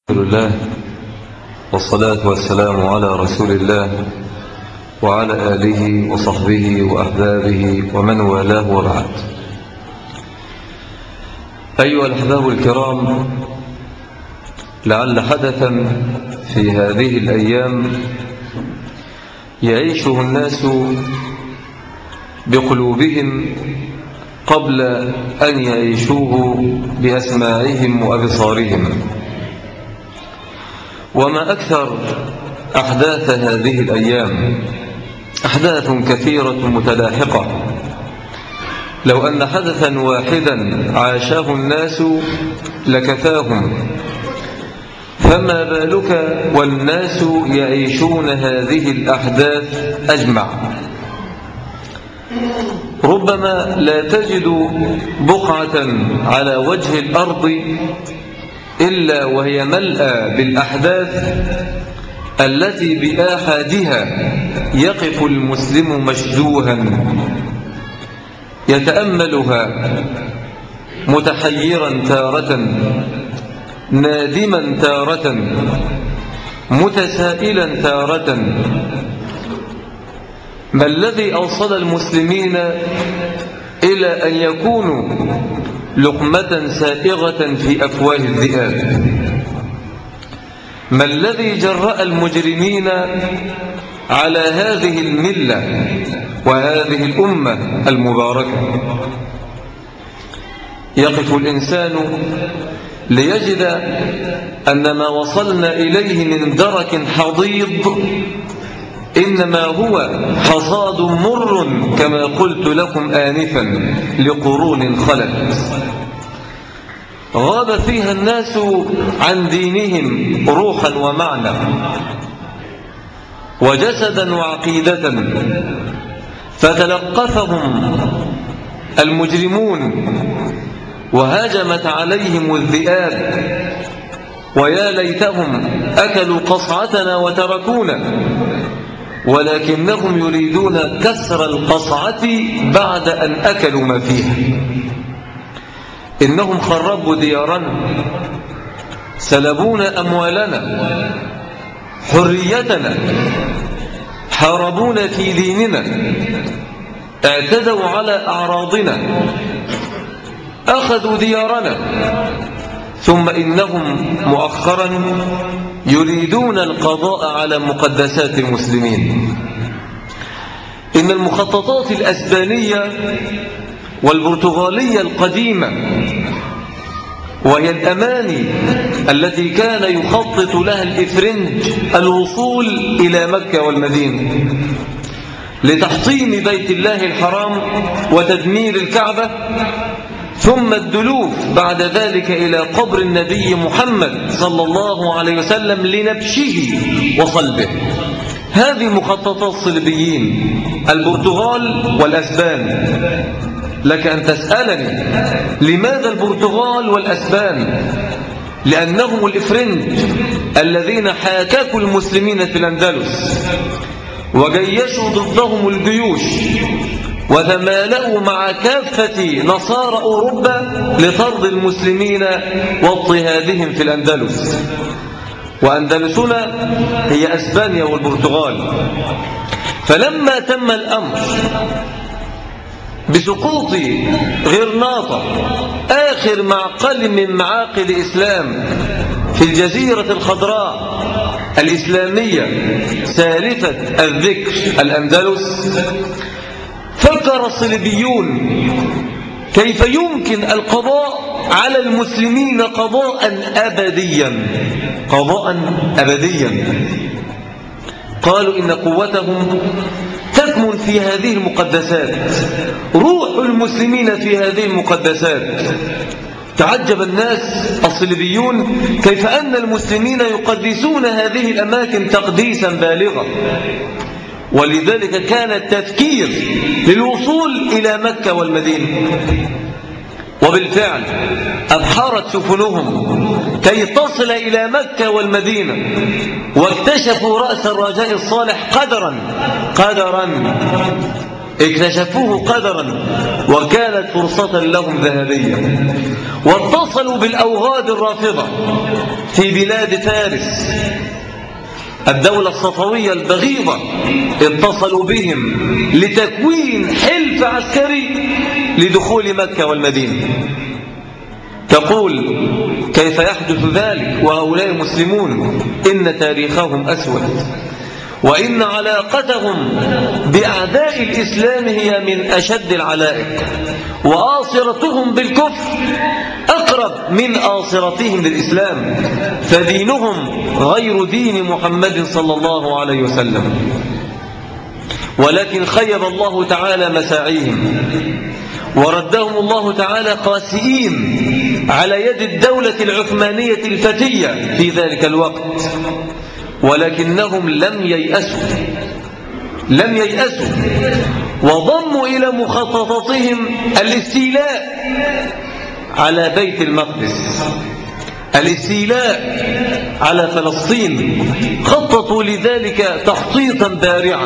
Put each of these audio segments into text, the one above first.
الحمد لله والصلاة والسلام على رسول الله وعلى آله وصحبه وأحبابه ومن والاه وبعد. أيها الأحباب الكرام، لعل حدثا في هذه الأيام يعيشه الناس بقلوبهم قبل أن يعيشوه بأسماعهم وأبصارهم. وما أكثر أحداث هذه الأيام، أحداث كثيرة متلاحقة، لو أن حدثا واحدا عاشاه الناس لكفاهم، فما بالك والناس يعيشون هذه الأحداث أجمع. ربما لا تجد بقعة على وجه الأرض إلا وهي ملأى بالأحداث التي بآحادها يقف المسلم مشدوها يتأملها، متحيرا تارة، نادما تارة، متسائلا تارة. ما الذي أوصل المسلمين إلى أن يكونوا لقمة سائغة في أفواه الذئاب؟ ما الذي جرأ المجرمين على هذه الملة وهذه الأمة المباركة؟ يقف الإنسان ليجد أن ما وصلنا إليه من درك حضيض إنما هو حصاد مر، كما قلت لكم آنفا، لقرون خلت غاب فيها الناس عن دينهم روحا ومعنى وجسدا وعقيدة، فتلقفهم المجرمون وهاجمت عليهم الذئاب، ويا ليتهم أكلوا قصعتنا وتركونا، ولكنهم يريدون كسر القصعة بعد أن أكلوا ما فيها. إنهم خربوا ديارنا، سلبونا أموالنا، حريتنا، حاربونا في ديننا، اعتدوا على أعراضنا، أخذوا ديارنا، ثم إنهم مؤخرا يريدون القضاء على مقدسات المسلمين. إن المخططات الأسبانية والبرتغالية القديمة، وهي الأماني التي كان يخطط لها الإفرنج الوصول إلى مكة والمدينة لتحطيم بيت الله الحرام وتدمير الكعبة، ثم الدلوف بعد ذلك إلى قبر النبي محمد صلى الله عليه وسلم لنبشه وصلبه. هذه مخططات الصليبيين البرتغال والأسبان. لك أن تسألني لماذا البرتغال والأسبان؟ لأنهم الإفرنج الذين حاككوا المسلمين في الأندلس وجيشوا ضدهم الجيوش وتمالأوا مع كافة نصارى أوروبا لطرد المسلمين واضطهادهم في الأندلس. وأندلسنا هي أسبانيا والبرتغال. فلما تم الأمر بسقوط غرناطة، آخر معقل من معاقل الإسلام في الجزيرة الخضراء الإسلامية سالفة الذكر الأندلس، فكر الصليبيون كيف يمكن القضاء على المسلمين قضاء أبديا، قضاء أبديا. قالوا إن قوتهم تكمن في هذه المقدسات، روح المسلمين في هذه المقدسات. تعجب الناس الصليبيون كيف أن المسلمين يقدسون هذه الأماكن تقديسا بالغا، ولذلك كان التفكير للوصول إلى مكة والمدينة. وبالفعل أبحرت سفنهم كي تصل إلى مكة والمدينة، واكتشفوا رأس الرجاء الصالح قدرا اكتشفوه قدرا وكانت فرصة لهم ذهبية، واتصلوا بالأوغاد الرافضة في بلاد فارس الدولة الصفوية البغيضة، اتصلوا بهم لتكوين حلف عسكري لدخول مكة والمدينة. تقول كيف يحدث ذلك وهؤلاء مسلمون؟ إن تاريخهم أسود، وإن علاقتهم بأعداء الإسلام هي من أشد العلائق، وآصرتهم بالكفر أقرب من آصرتهم للإسلام، فدينهم غير دين محمد صلى الله عليه وسلم. ولكن خيب الله تعالى مساعيهم، وردهم الله تعالى قاسئين على يد الدولة العثمانية الفتية في ذلك الوقت، ولكنهم لم ييأسوا وضموا إلى مخططاتهم الاستيلاء على بيت المقدس، الاستيلاء على فلسطين. خططوا لذلك تخطيطا بارعا،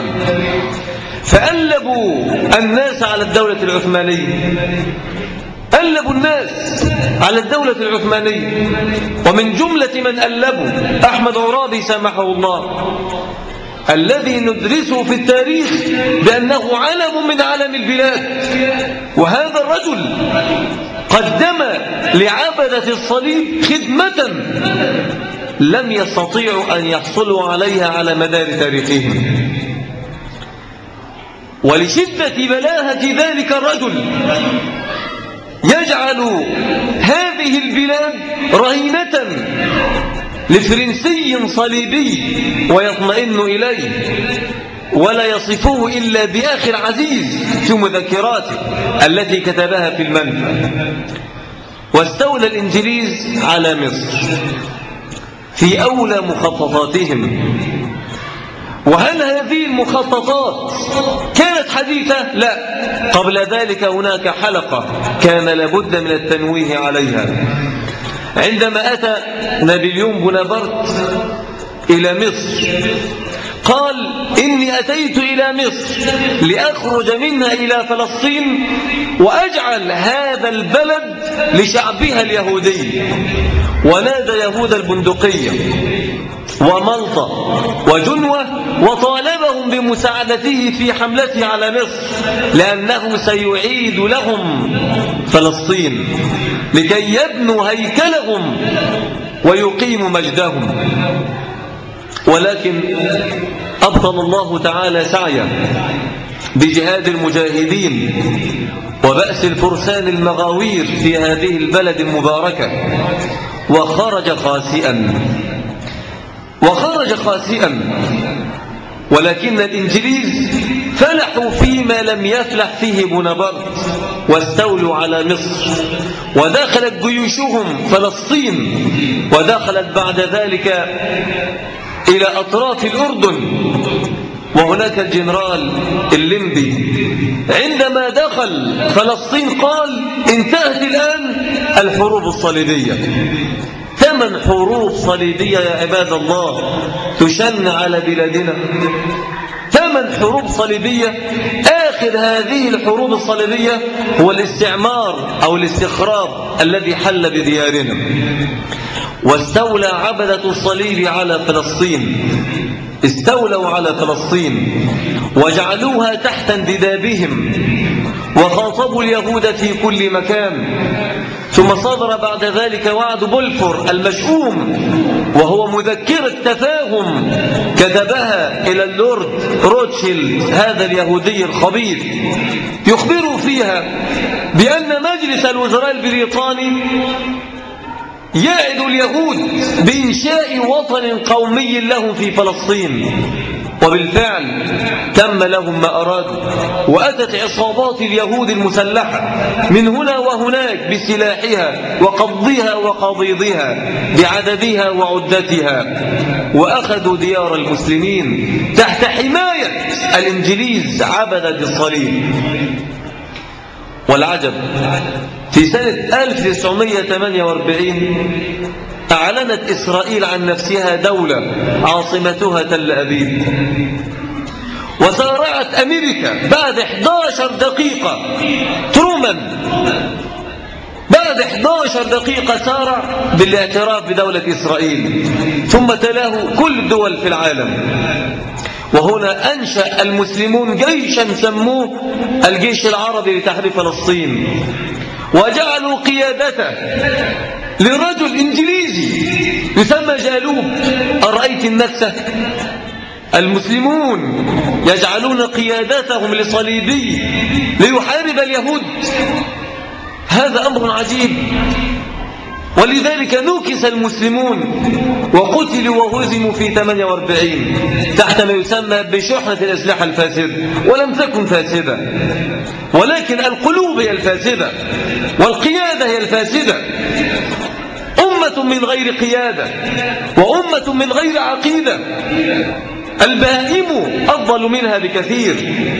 فألبوا الناس على الدولة العثمانية، ألبوا الناس على الدولة العثمانية. ومن جملة من ألبوا أحمد عرابي سامحه الله، الذي ندرسه في التاريخ بأنه علم من علم البلاد، وهذا الرجل قدم لعبدة الصليب خدمة لم يستطيعوا أن يحصلوا عليها على مدار تاريخهم. ولشدة بلاهة ذلك الرجل يجعل هذه البلاد رهينة لفرنسي صليبي ويطمئن إليه، ولا يصفه إلا بأخي العزيز في مذكراته التي كتبها في المنفى. واستولى الإنجليز على مصر في أولى مخططاتهم. وهل هذه المخططات كانت حديثة؟ لا، قبل ذلك هناك حلقة كان لابد من التنويه عليها. عندما أتى نابليون بونابرت إلى مصر قال إني أتيت إلى مصر لأخرج منها إلى فلسطين وأجعل هذا البلد لشعبها اليهودي. ونادى يهود البندقية وملطة وجنوة وطالبهم بمساعدته في حملته على مصر، لأنه سيعيد لهم فلسطين لكي يبنوا هيكلهم ويقيموا مجدهم. ولكن أبطل الله تعالى سعيه بجهاد المجاهدين وبأس الفرسان المغاوير في هذه البلد المباركة، وخرج خاسئا. ولكن الإنجليز فلحوا فيما لم يفلح فيه بونابرت، واستولوا على مصر، ودخلت جيوشهم فلسطين، ودخلت بعد ذلك إلى أطراف الأردن. وهناك الجنرال الليمبي عندما دخل فلسطين قال انتهت الآن الحروب الصليبية. 8 حروب صليبية يا عباد الله تشن على بلادنا، 8 حروب صليبية. آخر هذه الحروب الصليبية هو الاستعمار أو الاستخراب الذي حل بديارنا. واستولى عبدة الصليب على فلسطين، استولوا على فلسطين وجعلوها تحت انتدابهم، وخاطبوا اليهود في كل مكان. ثم صدر بعد ذلك وعد بولفور المشؤوم، وهو مذكرة تفاهم كتبها إلى اللورد روتشيلد هذا اليهودي الخبيث، يخبر فيها بأن مجلس الوزراء البريطاني يعد اليهود بإنشاء وطن قومي لهم في فلسطين. وبالفعل تم لهم ما أرادوا، وأتت عصابات اليهود المسلحة من هنا وهناك بسلاحها وقبضها وقضيضها بعددها وعدتها، وأخذوا ديار المسلمين تحت حماية الإنجليز عبدة الصليب. والعجب في سنة 1948 أعلنت إسرائيل عن نفسها دولة عاصمتها تل أبيب، وسارعت أمريكا بعد 11 دقيقة. ترومان بعد 11 دقيقة سارع بالاعتراف بدولة إسرائيل، ثم تلاه كل الدول في العالم. وهنا أنشأ المسلمون جيشا سموه الجيش العربي لتحرير فلسطين، وجعلوا قيادته لرجل إنجليزي يسمى جالوب. أرأيت النكسة؟ المسلمون يجعلون قيادتهم لصليبي ليحارب اليهود. هذا أمر عجيب. ولذلك نكس المسلمون وقتلوا وهزموا في 48 تحت ما يسمى بشحنة الأسلحة الفاسدة، ولم تكن فاسدة، ولكن القلوب هي الفاسدة والقيادة هي الفاسدة. أمة من غير قيادة وأمة من غير عقيدة البهائم أفضل منها بكثير.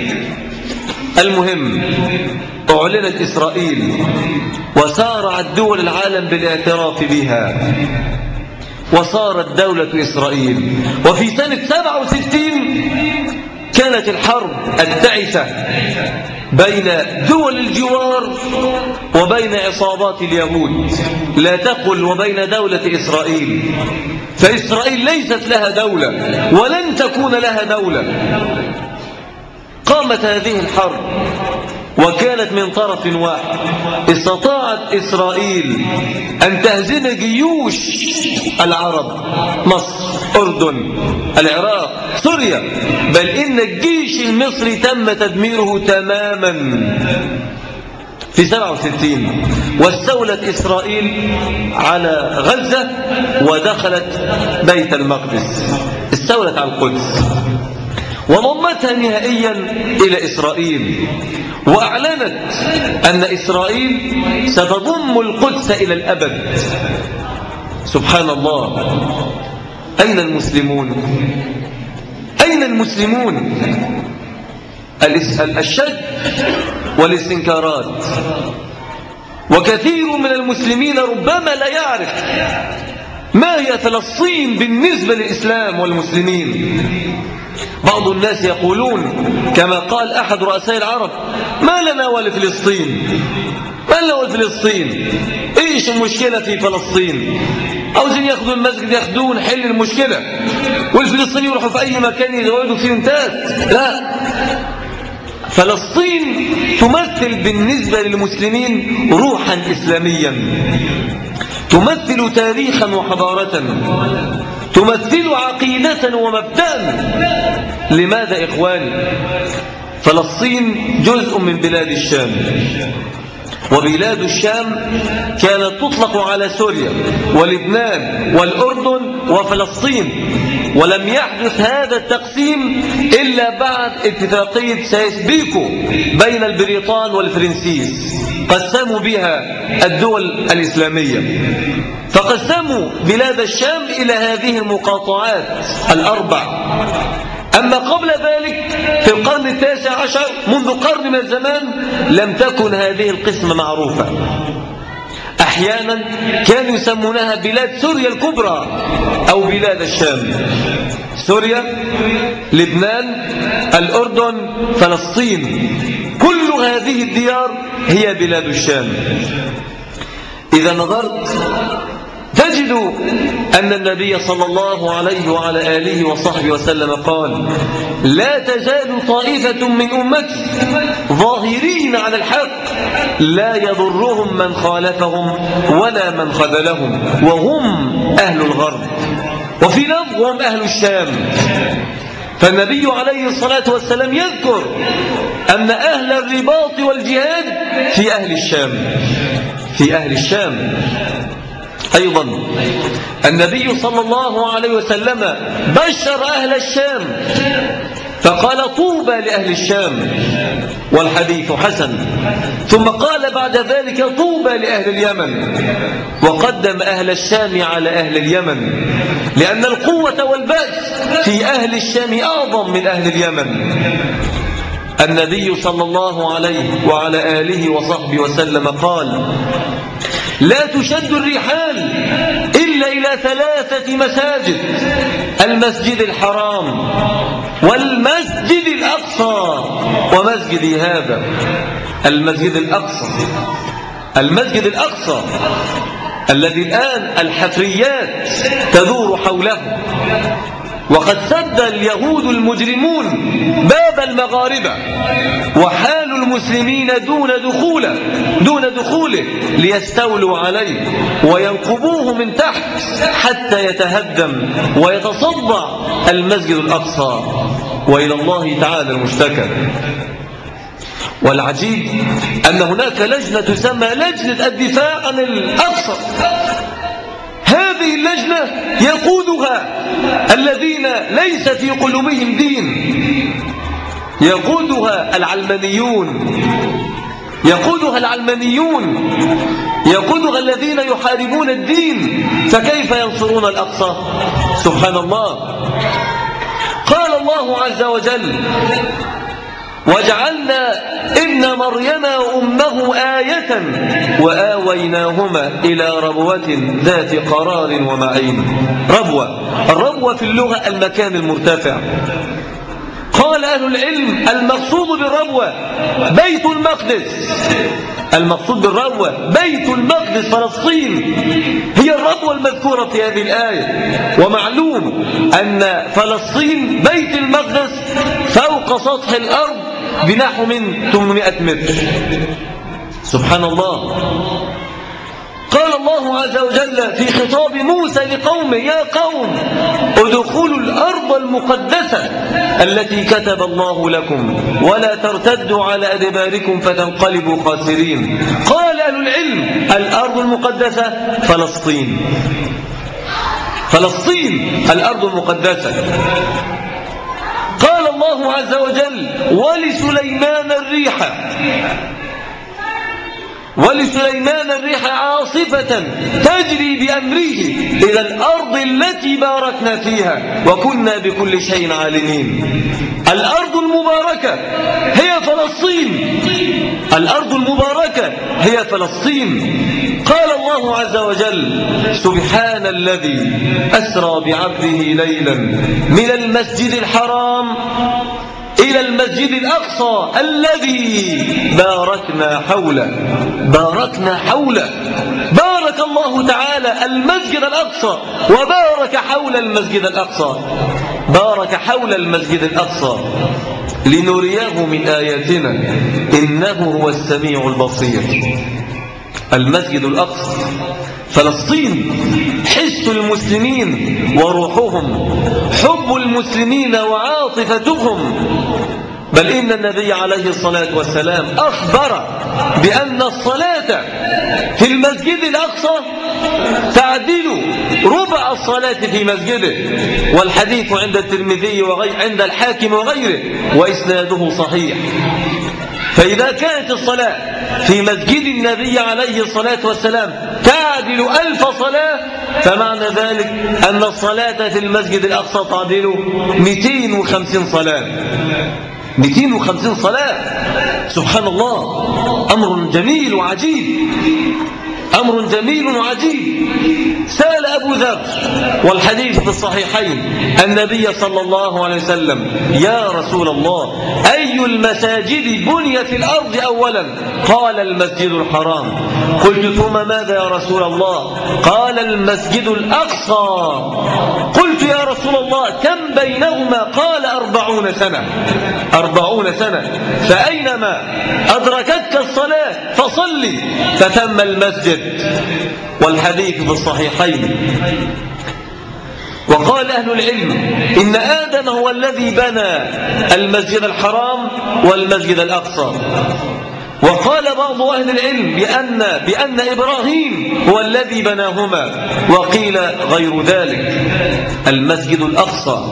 المهم أعلنت إسرائيل وسارعت دول العالم بالاعتراف بها، وصارت دولة إسرائيل. وفي سنة 67 كانت الحرب التعسة بين دول الجوار وبين عصابات اليهود، لا تقل وبين دولة إسرائيل، فإسرائيل ليست لها دولة ولن تكون لها دولة. قامت هذه الحرب وكانت من طرف واحد. استطاعت إسرائيل أن تهزم جيوش العرب، مصر، أردن، العراق، سوريا، بل إن الجيش المصري تم تدميره تماما في 67. واستولت إسرائيل على غزة ودخلت بيت المقدس، استولت على القدس وضمتها نهائيا إلى إسرائيل، وأعلنت أن إسرائيل ستضم القدس إلى الأبد. سبحان الله. أين المسلمون؟ أين المسلمون؟ الشك والاستنكارات. وكثير من المسلمين ربما لا يعرف ما هي فلسطين بالنسبة للإسلام والمسلمين. بعض الناس يقولون كما قال أحد رؤساء العرب: ما لنا ولفلسطين؟ ما لنا ولفلسطين؟ إيش المشكلة في فلسطين؟ عاوزين ياخذوا المسجد ياخذوه، نحل المشكلة، والفلسطينيين يروحوا في أي مكان يزودوا فيه انتهت. لا، فلسطين تمثل بالنسبة للمسلمين روحا إسلاميا، تمثل تاريخا وحضارة، تمثل عقيدة ومبدأ. لماذا إخواني؟ فلسطين جزء من بلاد الشام، وبلاد الشام كانت تطلق على سوريا ولبنان والأردن وفلسطين، ولم يحدث هذا التقسيم إلا بعد اتفاقية سايس-بيكو بين البريطان والفرنسيس، قسموا بها الدول الإسلامية، فقسموا بلاد الشام إلى هذه المقاطعات الأربع. أما قبل ذلك في القرن 19 منذ قرن من الزمان لم تكن هذه القسمة معروفة. أحيانا كانوا يسمونها بلاد سوريا الكبرى أو بلاد الشام، سوريا، لبنان، الأردن، فلسطين، كل هذه الديار هي بلاد الشام. إذا نظرت تجد أن النبي صلى الله عليه وعلى آله وصحبه وسلم قال: لا تزال طائفة من أمتي ظاهرين على الحق لا يضرهم من خالفهم ولا من خذلهم، وهم أهل الغرب، وفي لفظ وهم أهل الشام. فالنبي عليه الصلاة والسلام يذكر أن أهل الرباط والجهاد في أهل الشام، في أهل الشام. أيضا النبي صلى الله عليه وسلم بشر أهل الشام فقال: طوبى لأهل الشام، والحديث حسن. ثم قال بعد ذلك: طوبى لأهل اليمن، وقدم أهل الشام على أهل اليمن، لأن القوة والبأس في أهل الشام أعظم من أهل اليمن. النبي صلى الله عليه وعلى آله وصحبه وسلم قال: لا تشد الرحال إلا نسب إلى 3 مساجد: المسجد الحرام والمسجد الأقصى ومسجد هذا. المسجد الأقصى الذي الآن الحفريات تدور حوله، وقد سد اليهود المجرمون باب المغاربة، وحال المسلمين دون دخوله ليستولوا عليه وينقبوه من تحت حتى يتهدم ويتصدع المسجد الأقصى، وإلى الله تعالى المشتكى. والعجيب أن هناك لجنة تسمى لجنة الدفاع عن الأقصى. هذه اللجنة يقودها الذين ليس في قلوبهم دين، يقودها العلمانيون، يقودها الذين يحاربون الدين، فكيف ينصرون الأقصى؟ سبحان الله. قال الله عز وجل: وجعلنا ابن مريم وأمه آية وآويناهما إلى ربوة ذات قرار ومعين. الربوة في اللغة المكان المرتفع. قال أهل العلم: المقصود بالربوة بيت المقدس. بيت المقدس فلسطين هي الربوة المذكورة في هذه الآية. ومعلوم أن فلسطين بيت المقدس فوق سطح الأرض بنحو من 800 متر. سبحان الله. قال الله عز وجل في خطاب موسى لقومه: يا قوم ادخلوا الأرض المقدسة التي كتب الله لكم ولا ترتدوا على أدباركم فتنقلبوا خاسرين. قال أهل العلم: الأرض المقدسة فلسطين، الأرض المقدسة. قال الله عز وجل: ولسليمان الريح عاصفة تجري بأمره إلى الأرض التي باركنا فيها وكنا بكل شيء عالمين. الأرض المباركة هي فلسطين. قال الله عز وجل: سبحان الذي أسرى بعبده ليلا من المسجد الحرام إلى المسجد الأقصى الذي باركنا حوله. بارك الله تعالى المسجد الأقصى وبارك حول المسجد الأقصى لنريه من آياتنا إنه هو السميع البصير. المسجد الأقصى فلسطين حس المسلمين وروحهم، حب المسلمين وعاطفتهم. بل إن النبي عليه الصلاة والسلام أخبر بأن الصلاة في المسجد الأقصى تعدل ربع الصلاة في مسجده، والحديث عند الترمذي عند الحاكم وغيره وإسناده صحيح. فإذا كانت الصلاة في مسجد النبي عليه الصلاة والسلام تعدل 1000 صلاة، فمعنى ذلك أن الصلاة في المسجد الأقصى تعدل 250 صلاة. 250 صلاة. سبحان الله. أمر جميل وعجيب. سأل أبو ذر والحديث في الصحيحين النبي صلى الله عليه وسلم: يا رسول الله، أي المساجد بني في الأرض أولا؟ قال: المسجد الحرام. قلت: ثم ماذا يا رسول الله؟ قال: المسجد الأقصى. قلت: يا رسول الله، كم بينهما؟ قال: 40 سنة. 40 سنة. فأينما أدركتك الصلاة فصلي، فثم المسجد. والحديث في الصحيحين. وقال أهل العلم: إن آدم هو الذي بنى المسجد الحرام والمسجد الأقصى. وقال بعض أهل العلم بأن إبراهيم هو الذي بناهما، وقيل غير ذلك. المسجد الأقصى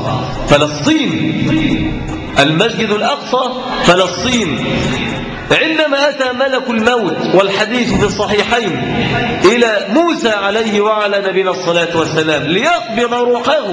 فلسطين. عندما أتى ملك الموت والحديث في الصحيحين إلى موسى عليه وعلى نبينا الصلاة والسلام ليقبض روحه،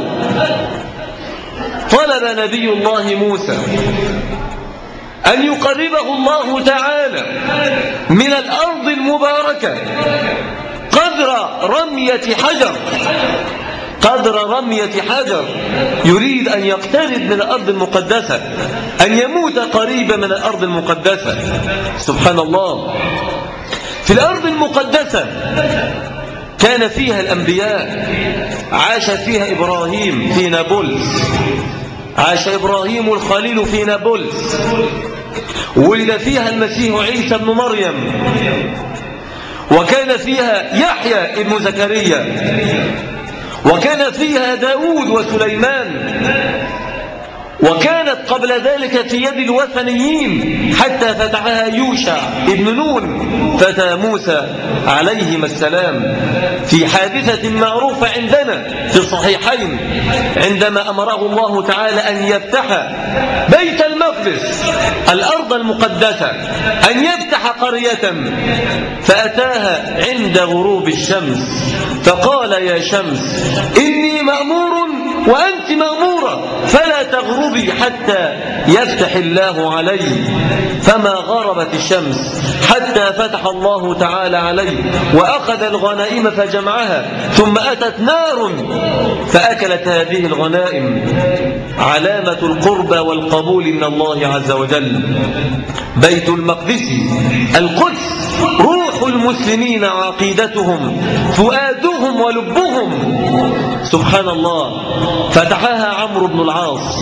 طلب نبي الله موسى أن يقربه الله تعالى من الأرض المباركة قبل قدر رمية حجر يريد أن يقترب من الأرض المقدسة، أن يموت قريبا من الأرض المقدسة. سبحان الله. في الأرض المقدسة كان فيها الأنبياء، عاش فيها إبراهيم في نابلس، عاش إبراهيم الخليل في نابلس، ولد فيها المسيح عيسى بن مريم، وكان فيها يحيى ابن زكريا، وكان فيها داود وسليمان، وكانت قبل ذلك في يد الوثنيين حتى فتحها يوشع ابن نون فتى موسى عليهما السلام في حادثة معروفة عندنا في الصحيحين، عندما أمره الله تعالى أن يفتح بيت المقدس الأرض المقدسة، أن يفتح قرية، فأتاها عند غروب الشمس فقال يا شمس إني مأمور وأنت مأمورة فلا تغربي حتى يفتح الله علي، فما غربت الشمس حتى فتح الله تعالى عليه وأخذ الغنائم فجمعها، ثم أتت نار فأكلت هذه الغنائم، علامة القربى والقبول من الله عز وجل. بيت المقدس القدس روح المسلمين، عقيدتهم، فؤادهم ولبهم. سبحان الله. فتحها عمرو بن العاص،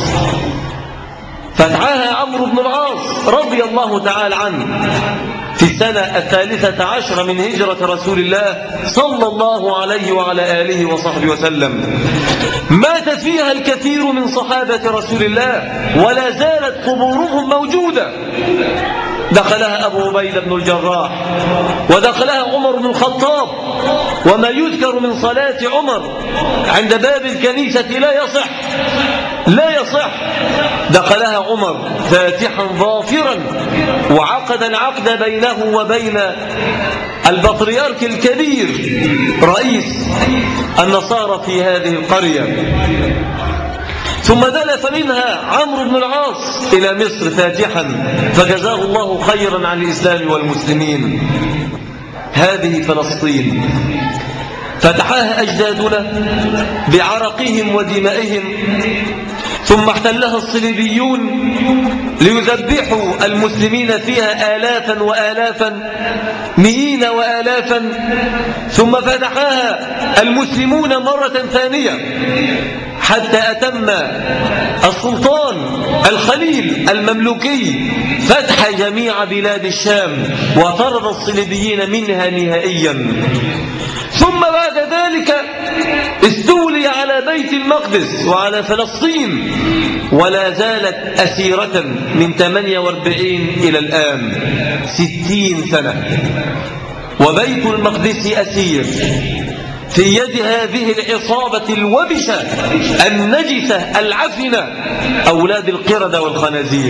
فتحها عمرو بن العاص رضي الله تعالى عنه في السنة 13 من هجرة رسول الله صلى الله عليه وعلى آله وصحبه وسلم. مات فيها الكثير من صحابة رسول الله ولا زالت قبورهم موجودة. دخلها أبو عبيدة بن الجراح، ودخلها عمر بن الخطاب، وما يذكر من صلاة عمر عند باب الكنيسة لا يصح. دخلها عمر فاتحا ظافرا، وعقد العقد بينه وبين البطريرك الكبير رئيس النصارى في هذه القرية. ثم دلف منها عمرو بن العاص إلى مصر فاتحا، فجزاه الله خيرا عن الإسلام والمسلمين. هذه فلسطين فتحها أجدادنا بعرقهم ودمائهم، ثم احتلها الصليبيون ليذبحوا المسلمين فيها آلافا وآلافا، مئين وآلافا، ثم فتحها المسلمون مرة ثانية حتى أتم السلطان الخليل المملوكي فتح جميع بلاد الشام وطرد الصليبيين منها نهائيا. ثم بعد ذلك استولي على بيت المقدس وعلى فلسطين، ولا زالت أسيرة من 48 إلى الآن 60 سنة، وبيت المقدس أسير في يد هذه العصابة الوبشة النجسة العفنة، أولاد القردة والخنازير.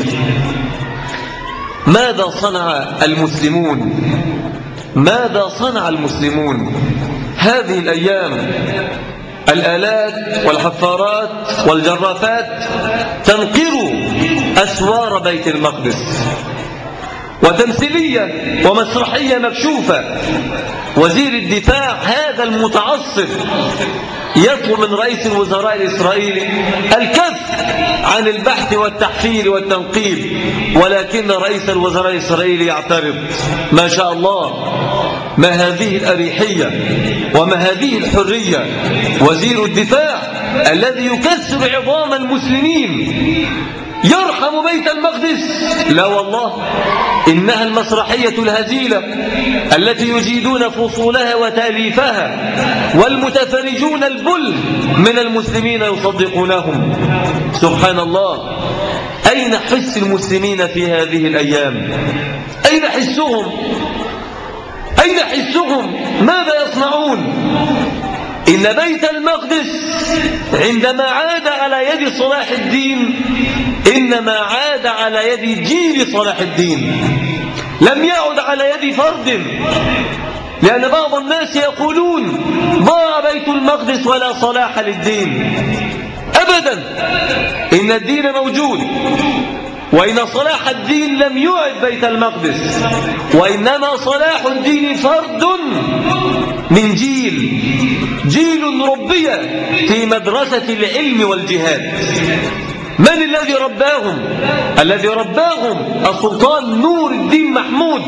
ماذا صنع المسلمون؟ ماذا صنع المسلمون هذه الأيام؟ الآلات والحفارات والجرافات تنقر أسوار بيت المقدس، وتمثيلية ومسرحية مكشوفة. وزير الدفاع هذا المتعصب يطلب من رئيس الوزراء الإسرائيلي الكف عن البحث والتحفير والتنقيب، ولكن رئيس الوزراء الإسرائيلي يعترض. ما شاء الله، ما هذه الأريحية وما هذه الحرية! وزير الدفاع الذي يكسر عظام المسلمين يرحم بيت المقدس؟ لا والله، إنها المسرحية الهزيلة التي يجيدون فصولها وتأليفها، والمتفرجون البل من المسلمين يصدقونهم. سبحان الله. أين حس المسلمين في هذه الأيام؟ أين حسهم؟ أين حسهم؟ ماذا يصنعون؟ إن بيت المقدس عندما عاد على يد صلاح الدين إنما عاد على يد جيل صلاح الدين، لم يعد على يد فرد. لأن بعض الناس يقولون ضاع بيت المقدس ولا صلاح للدين. أبدا، إن الدين موجود، وإن صلاح الدين لم يعد بيت المقدس، وإنما صلاح الدين فرد من جيل ربي في مدرسة العلم والجهاد. من الذي رباهم؟ الذي رباهم السلطان نور الدين محمود،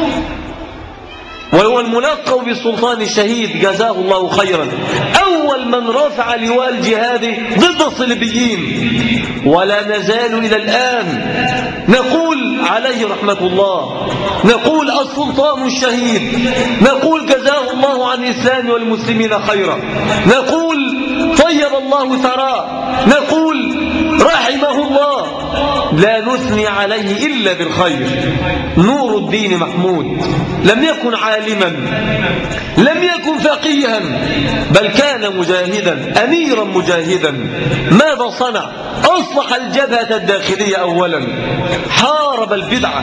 وهو الملقب بالسلطان الشهيد جزاه الله خيرا، أول من رفع لواء الجهاد ضد الصليبيين، ولا نزال إلى الآن نقول عليه رحمة الله، نقول السلطان الشهيد، نقول جزاه الله عن الإسلام والمسلمين خيرا، نقول طيب الله ثراه، نقول رحمه الله، لا نثني عليه إلا بالخير. نور الدين محمود لم يكن عالما، لم يكن فقيها، بل كان مجاهدا، أميرا مجاهدا. ماذا صنع؟ أصلح الجبهة الداخلية أولا، حارب البدعة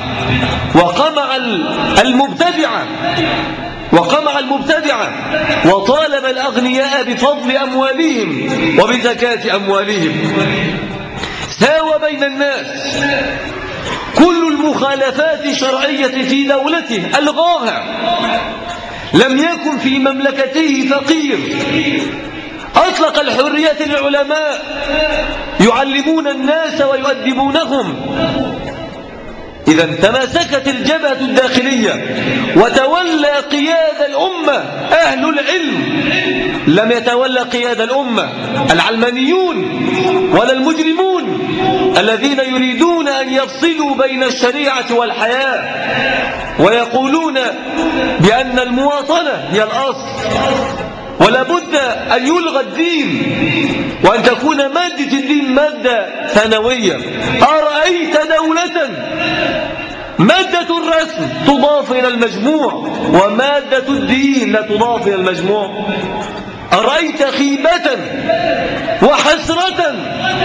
وقمع المبتدعة وطالب الأغنياء بفضل أموالهم وبزكاة أموالهم، ساوى بين الناس، كل المخالفات الشرعية في دولته ألغاها، لم يكن في مملكته فقير، أطلق الحرية للعلماء يعلمون الناس ويؤدبونهم. إذا تماسكت الجبهة الداخلية وتولى قيادة الأمة أهل العلم، لم يتولى قيادة الأمة العلمانيون ولا المجرمون الذين يريدون أن يفصلوا بين الشريعة والحياة ويقولون بأن المواطنة هي الأصل، ولا بد أن يلغى الدين وأن تكون مادة الدين مادة ثانوية. أرأيت دولة مادة الرسم تضاف إلى المجموع ومادة الدين لا تضاف إلى المجموع؟ أرأيت خيبة وحسرة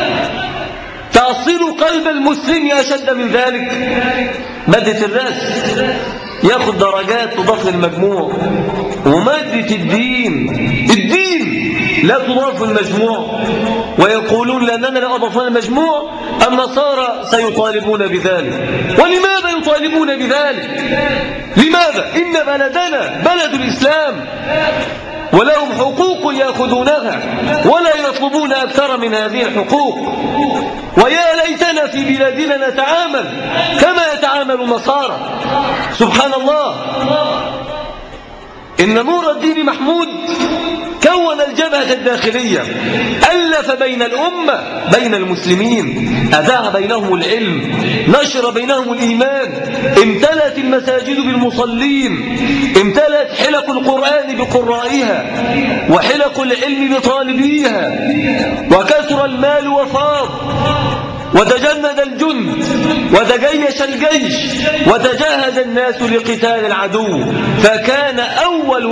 تعصر قلب المسلم أشد من ذلك؟ مادة الرسم ياخذ درجات تضاف للمجموع، ومادة الدين لا تضاف للمجموع، ويقولون لأننا لو أضفنا المجموع النصارى سيطالبون بذلك. ولماذا يطالبون بذلك؟ لماذا؟ إن بلدنا بلد الإسلام ولهم حقوق يأخذونها ولا يطلبون أكثر من هذه الحقوق. ويا ليتنا في بلادنا نتعامل كما يتعامل النصارى. سبحان الله. إن نور الدين محمود كون الجبهة الداخلية، ألف بين الأمة، بين المسلمين، أذاع بينهم العلم، نشر بينهم الإيمان، امتلأت المساجد بالمصلين، امتلأت حلق القرآن بقرائها وحلق العلم بطالبيها، وكثر المال وفاض، وتجند الجند وتجيش الجيش وتجهز الناس لقتال العدو، فكان أول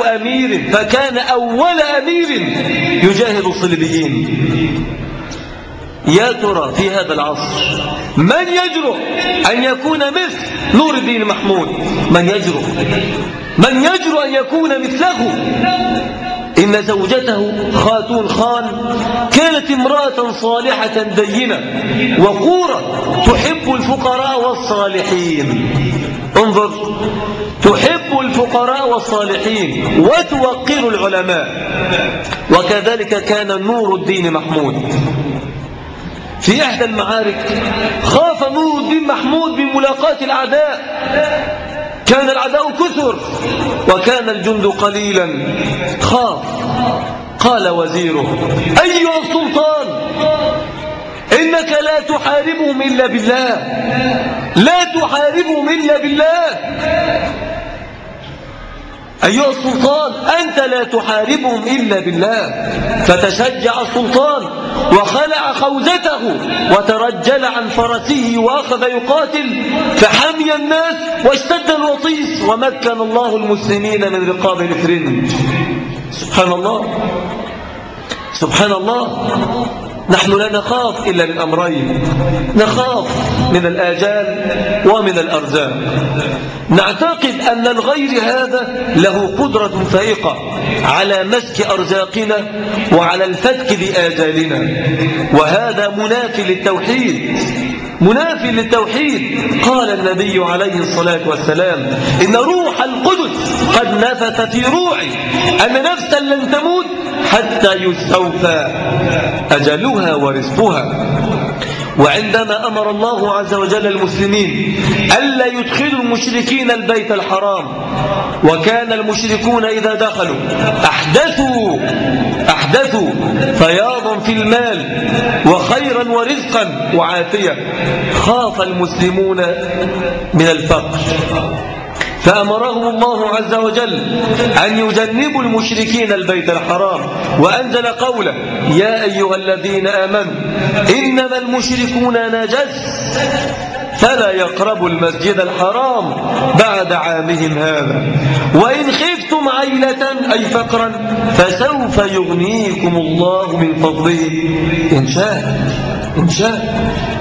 أمير يجاهد الصليبيين. يا ترى في هذا العصر من يجرؤ أن يكون مثل نور الدين محمود؟ من يجرؤ أن يكون مثله؟ إن زوجته خاتون خان كانت امرأة صالحة دينة وقورة تحب الفقراء والصالحين. انظر، تحب الفقراء والصالحين وتوقر العلماء. وكذلك كان نور الدين محمود. في إحدى المعارك خاف نور الدين محمود من ملاقاة الأعداء، كان الأعداء كثر وكان الجند قليلا. خاف، قال وزيره: أيها السلطان، إنك لا تحاربهم إلا بالله، لا تحاربهم إلا بالله. أيها السلطان، أنت لا تحاربهم إلا بالله. فتشجع السلطان وخلع خوذته وترجل عن فرسه وأخذ يقاتل، فحمي الناس واشتد الوطيس ومكن الله المسلمين من رقاب الفرنج. سبحان الله، سبحان الله. نحن لا نخاف إلا من أمرين: نخاف من الآجال ومن الأرزاق. نعتقد أن الغير هذا له قدرة فائقة على مسك أرزاقنا وعلى الفتك بآجالنا، وهذا منافي للتوحيد. منافي للتوحيد. قال النبي عليه الصلاة والسلام إن روح القدس قد نفث في روعي أن نفسا لن تموت حتى يستوفى أجلها ورزقها. وعندما أمر الله عز وجل المسلمين ألا يدخلوا المشركين البيت الحرام، وكان المشركون إذا دخلوا أحدثوا فياضا في المال وخيرا ورزقا وعافية، خاف المسلمون من الفقر، فأمرهم الله عز وجل أن يجنبوا المشركين البيت الحرام، وأنزل قوله يا أيها الذين آمنوا إنما المشركون نجس فلا يقربوا المسجد الحرام بعد عامهم هذا وإن خفتم عيلة أي فقرا فسوف يغنيكم الله من فضله إن شاء.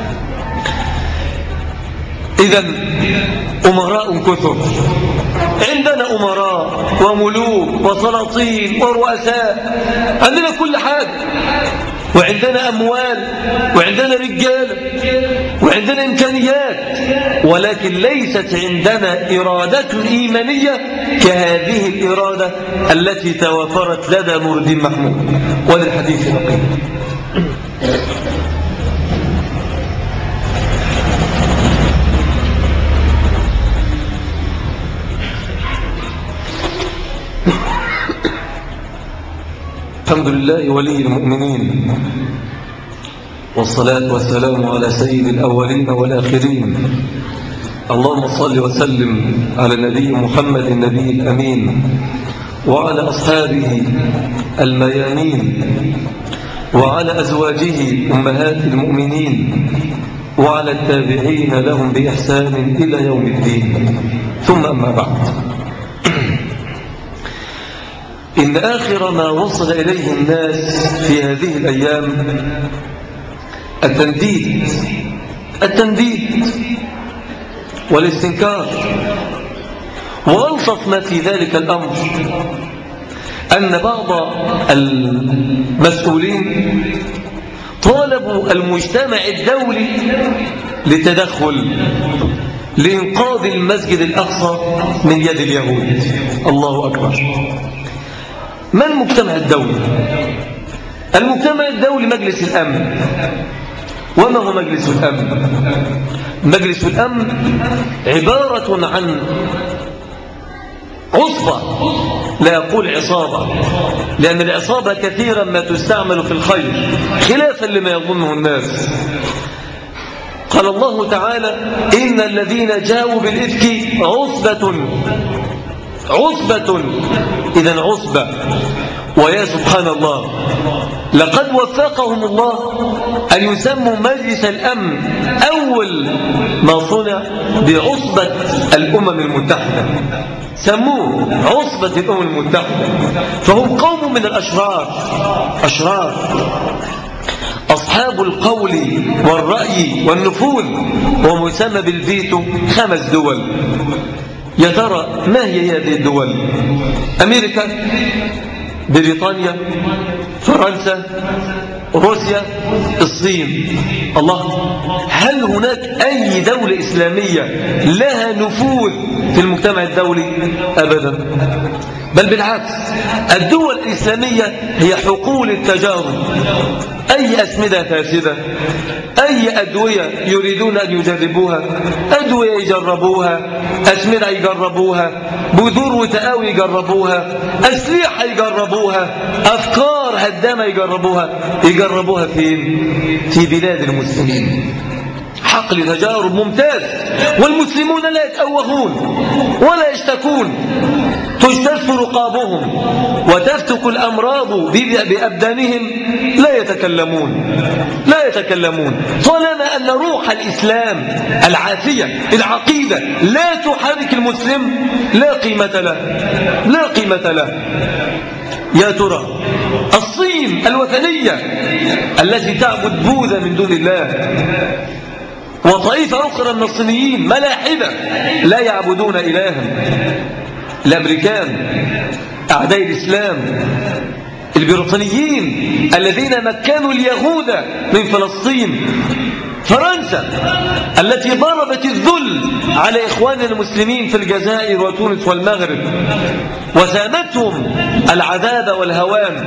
إذن أمراء كثر، عندنا أمراء وملوك وسلاطين ورؤساء، عندنا كل حاجة، وعندنا أموال وعندنا رجال وعندنا إمكانيات، ولكن ليست عندنا إرادة إيمانية كهذه الإرادة التي توافرت لدى نور الدين محمود. وللحديث بقية. الحمد لله ولي المؤمنين، والصلاة والسلام على سيد الأولين والآخرين. اللهم صل وسلم على النبي محمد النبي الأمين وعلى أصحابه الميامين وعلى أزواجه أمهات المؤمنين وعلى التابعين لهم بإحسان إلى يوم الدين. ثم أما بعد، إن آخر ما وصل إليه الناس في هذه الأيام التنديد والاستنكار. وألطف ما في ذلك الأمر أن بعض المسؤولين طالبوا المجتمع الدولي للتدخل لإنقاذ المسجد الأقصى من يد اليهود. الله أكبر. ما المجتمع الدولي؟ المجتمع الدولي مجلس الأمن. وما هو مجلس الأمن؟ مجلس الأمن عبارة عن عصبة، لا أقول عصابة، لأن العصابة كثيرا ما تستعمل في الخير خلافا لما يظنه الناس. قال الله تعالى إن الذين جاءوا بالإفك عصبة، إذن عصبة. ويا سبحان الله، لقد وفقهم الله أن يسموا مجلس الأمن أول ما صنع بعصبة الأمم المتحدة، سموه عصبة الأمم المتحدة. فهم قوم من الأشرار أصحاب القول والرأي والنفوذ، ومسمى بالفيتو 5 دول. يا ترى ما هي هذه الدول؟ أمريكا، بريطانيا، فرنسا، روسيا، الصين. الله، هل هناك أي دولة إسلامية لها نفوذ في المجتمع الدولي؟ أبدا، بل بالعكس، الدول الإسلامية هي حقول التجارب. أي أسمدة فاسدة، أي أدوية يريدون أن يجربوها، أدوية يجربوها، أسمدة يجربوها، بذور وتآوي يجربوها، أسلحة يجربوها، أفكار هدامة يجربوها فين؟ في بلاد المسلمين. حقل تجارب ممتاز، والمسلمون لا يتأوهون ولا يشتكون، تجتث رقابهم وتفتك الأمراض بأبدانهم، لا يتكلمون طالما أن روح الإسلام العافية العقيدة لا تحرك المسلم لا قيمة له. يا ترى الصين الوثنية التي تعبد بوذا من دون الله، وطائفة أخرى من الصينيين ملاحدة لا يعبدون إلها، الأمريكان أعداء الإسلام البريطانيين الذين مكنوا اليهود من فلسطين، فرنسا التي ضربت الذل على إخواننا المسلمين في الجزائر وتونس والمغرب وسامتهم العذاب والهوان.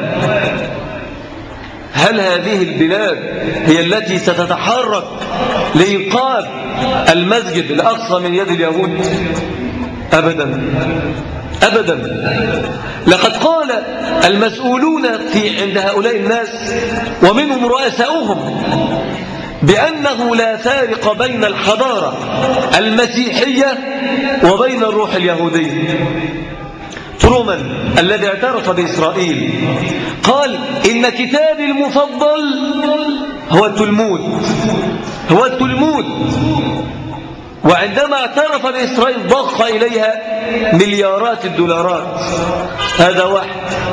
هل هذه البلاد هي التي ستتحرك لإنقاذ المسجد الأقصى من يد اليهود؟ أبدا أبدا. لقد قال المسؤولون عند هؤلاء الناس ومنهم رؤساؤهم بأنه لا فارق بين الحضارة المسيحية وبين الروح اليهودية. ترومان الذي اعترف بإسرائيل قال إن كتابي المفضل هو التلمود، هو التلمود. وعندما اعترف بإسرائيل ضخ إليها مليارات الدولارات. هذا واحد.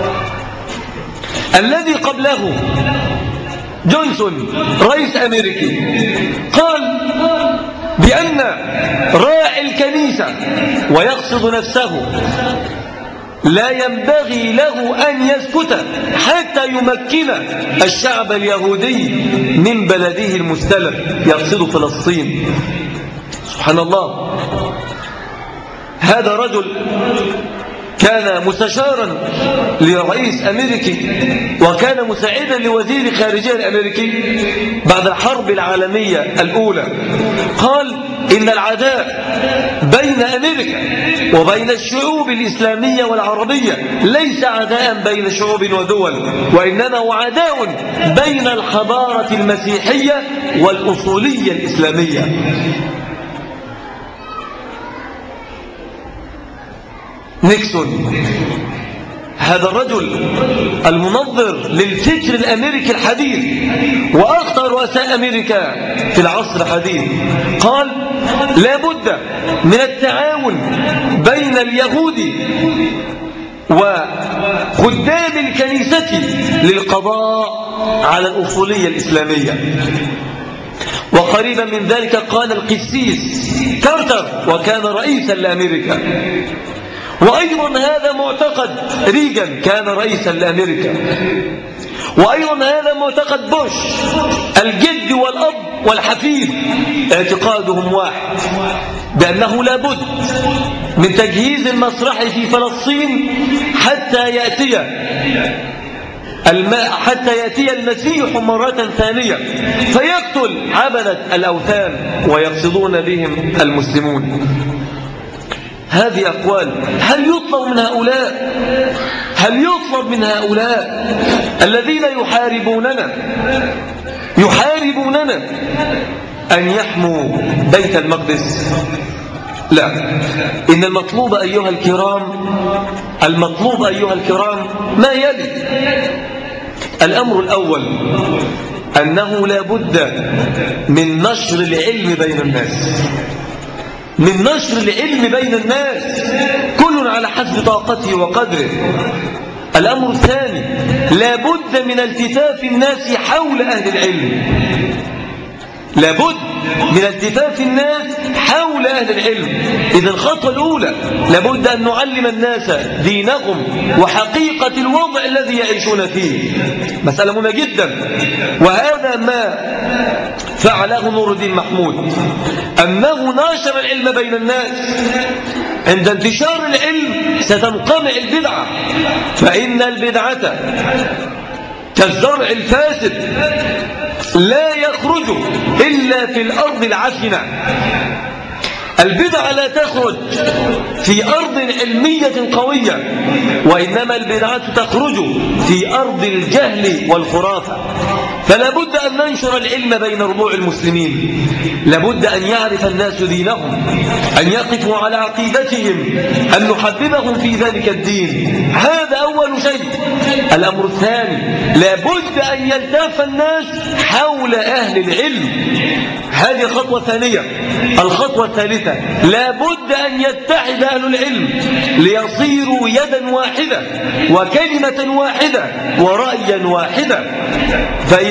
الذي قبله جونسون رئيس أمريكي قال بأن راعي الكنيسة ويقصد نفسه لا ينبغي له أن يسكت حتى يمكن الشعب اليهودي من بلده المستلم، يقصد فلسطين. سبحان الله. هذا رجل كان مستشارا لرئيس أمريكي وكان مساعدا لوزير خارجية الأمريكي بعد الحرب العالمية الأولى. قال إن العداء بين أمريكا وبين الشعوب الإسلامية والعربية ليس عداء بين شعوب ودول، وإنما هو عداء بين الحضارة المسيحية والأصولية الإسلامية. نيكسون هذا الرجل المنظر للفكر الأمريكي الحديث وأخطر رؤساء أمريكا في العصر الحديث قال لا بد من التعاون بين اليهود وخدام الكنيسة للقضاء على الأصولية الإسلامية. وقريبا من ذلك قال القسيس كارتر وكان رئيسا لأمريكا. وأيضا هذا معتقد ريغان كان رئيسا لأمريكا. وأيضا هذا معتقد بوش، الجد والأب والحفيد اعتقادهم واحد بأنه لابد من تجهيز المسرح في فلسطين حتى يأتي المسيح مرة ثانية فيقتل عبدة الأوثان ويقصدون بهم المسلمون. هذه أقوال. هل يطلب من هؤلاء الذين يحاربوننا أن يحموا بيت المقدس؟ لا. إن المطلوب أيها الكرام ما يلي. الأمر الأول أنه لا بد من نشر العلم بين الناس، كل على حسب طاقته وقدره. الأمر الثاني لا بد من التفاف الناس حول أهل العلم، إذا الخطوة الأولى لابد أن نعلم الناس دينهم وحقيقة الوضع الذي يعيشون فيه. مسألة مهمة جدا. وهذا ما فعله نور الدين محمود، أنه ناشر العلم بين الناس. عند انتشار العلم ستنقمع البدعة، فإن البدعة كالزرع الفاسد لا يخرج إلا في الأرض العفنة. البدعة لا تخرج في أرض علمية قوية، وإنما البدعة تخرج في أرض الجهل والخرافة. فلا بد أن ننشر العلم بين ربوع المسلمين، لابد أن يعرف الناس دينهم، أن يقفوا على عقيدتهم، أن نحببهم في ذلك الدين. هذا أول شيء. الأمر الثاني لابد أن يلتف الناس حول أهل العلم. هذه خطوة ثانية. الخطوة الثالثة لابد أن يتحد أهل العلم ليصيروا يدا واحدة وكلمة واحدة ورأيا واحدا. فإذا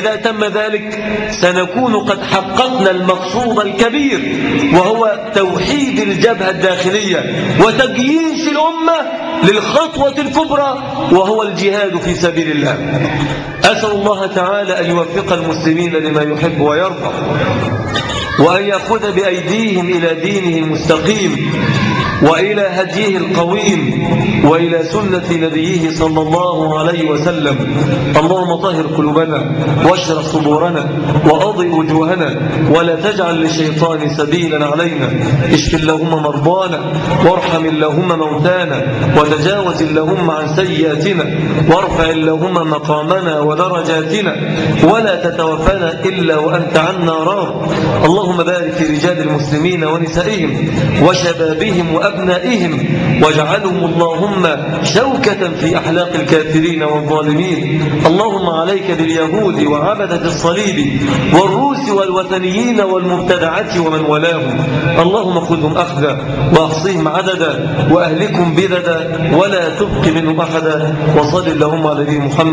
فإذا تم ذلك سنكون قد حققنا المقصود الكبير، وهو توحيد الجبهة الداخلية وتجييش الأمة للخطوة الكبرى، وهو الجهاد في سبيل الله. أسأل الله تعالى أن يوفق المسلمين لما يحب ويرضى، وأن يأخذ بأيديهم إلى دينه المستقيم وإلى هديه القويم وإلى سنة نبيه صلى الله عليه وسلم. اللهم طهر قلوبنا واشرح صدورنا وأضئ وجوهنا، ولا تجعل للشيطان سبيلا علينا. اشف اللهم مرضانا، وارحم اللهم موتانا، وتجاوز اللهم عن سيئاتنا، وارفع اللهم مقامنا ودرجاتنا، ولا تتوفنا إلا وأنت عنا راض. اللهم بارك في رجال المسلمين ونسائهم وشبابهم وأبنائهم، واجعلهم اللهم شوكة في أحلاق الكافرين والظالمين. اللهم عليك باليهود وعبدة الصليب والروس والوثنيين والمبتدعة ومن ولاهم. اللهم خذهم أخذا وأحصهم عددا وأهلكم بددا ولا تبق منهم أحدا. وصل اللهم على نبينا محمد